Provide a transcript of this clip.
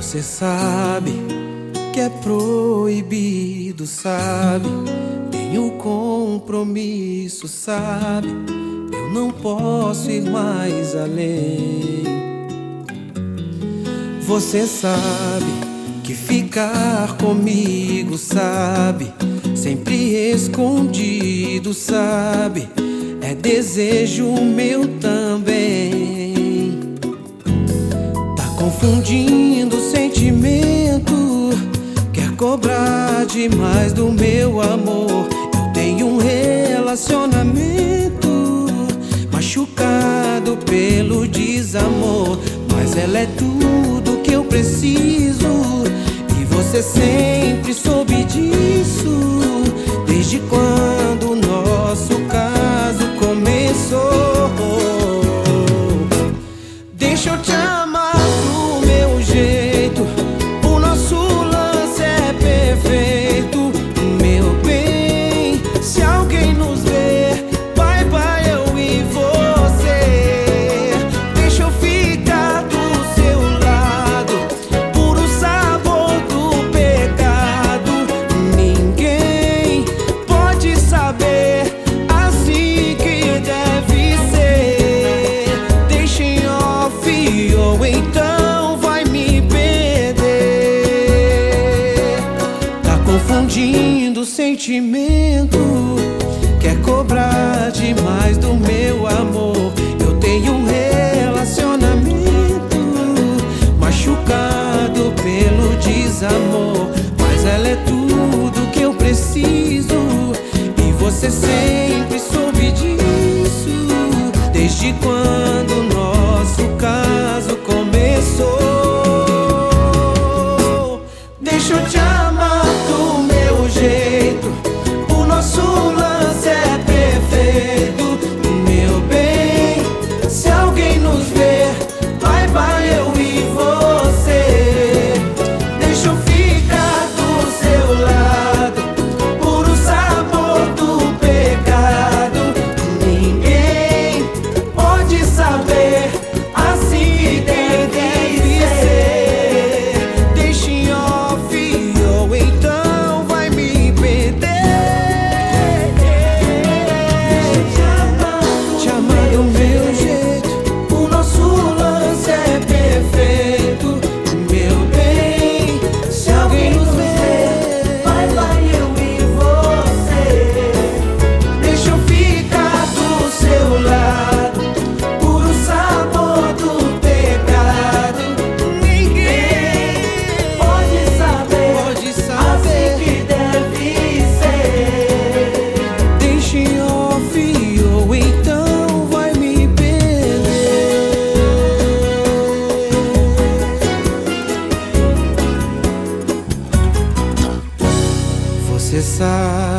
Você sabe que é proibido, sabe? Tenho compromisso, sabe? Eu não posso ir mais além. Você sabe que ficar comigo, sabe? Sempre escondido, sabe? É desejo meu também. Tá confundindo o sentimento, quer cobrar demais do meu amor. Eu tenho um relacionamento machucado pelo desamor, mas ela é tudo que eu preciso e você sempre soube disso. Desde quando o nosso caso começou, deixa eu te amar do meu jeito. O nosso lance é perfeito, meu bem. Se alguém nos ver, vai, eu e você. Deixa eu ficar do seu lado, puro sabor do pecado. Ninguém pode saber, assim que deve ser. Deixa em off ou então vai me perder. Tá confundindo o sentimento, quer cobrar demais do meu amor. Eu tenho um relacionamento machucado pelo desamor, mas ela é tudo que eu preciso e você sempre soube disso. Desde quando o nosso caso começou, deixa eu te amar do meu jeito. O nosso lance é perfeito, meu bem. Se alguém nos ver, vai, eu e você. Deixa eu ficar do seu lado, puro sabor do pecado. Ninguém pode saber, assim deve ser. Deixa em off ou então vai me perder. Te amar do meu jeito, o nosso lance é perfeito, meu bem. Se alguém nos ver, vai, eu e você. Deixa eu ficar do seu lado, puro sabor do pecado. Ninguém pode saber, assim que deve ser. Deixa em off ou então vai me perder. Você sabe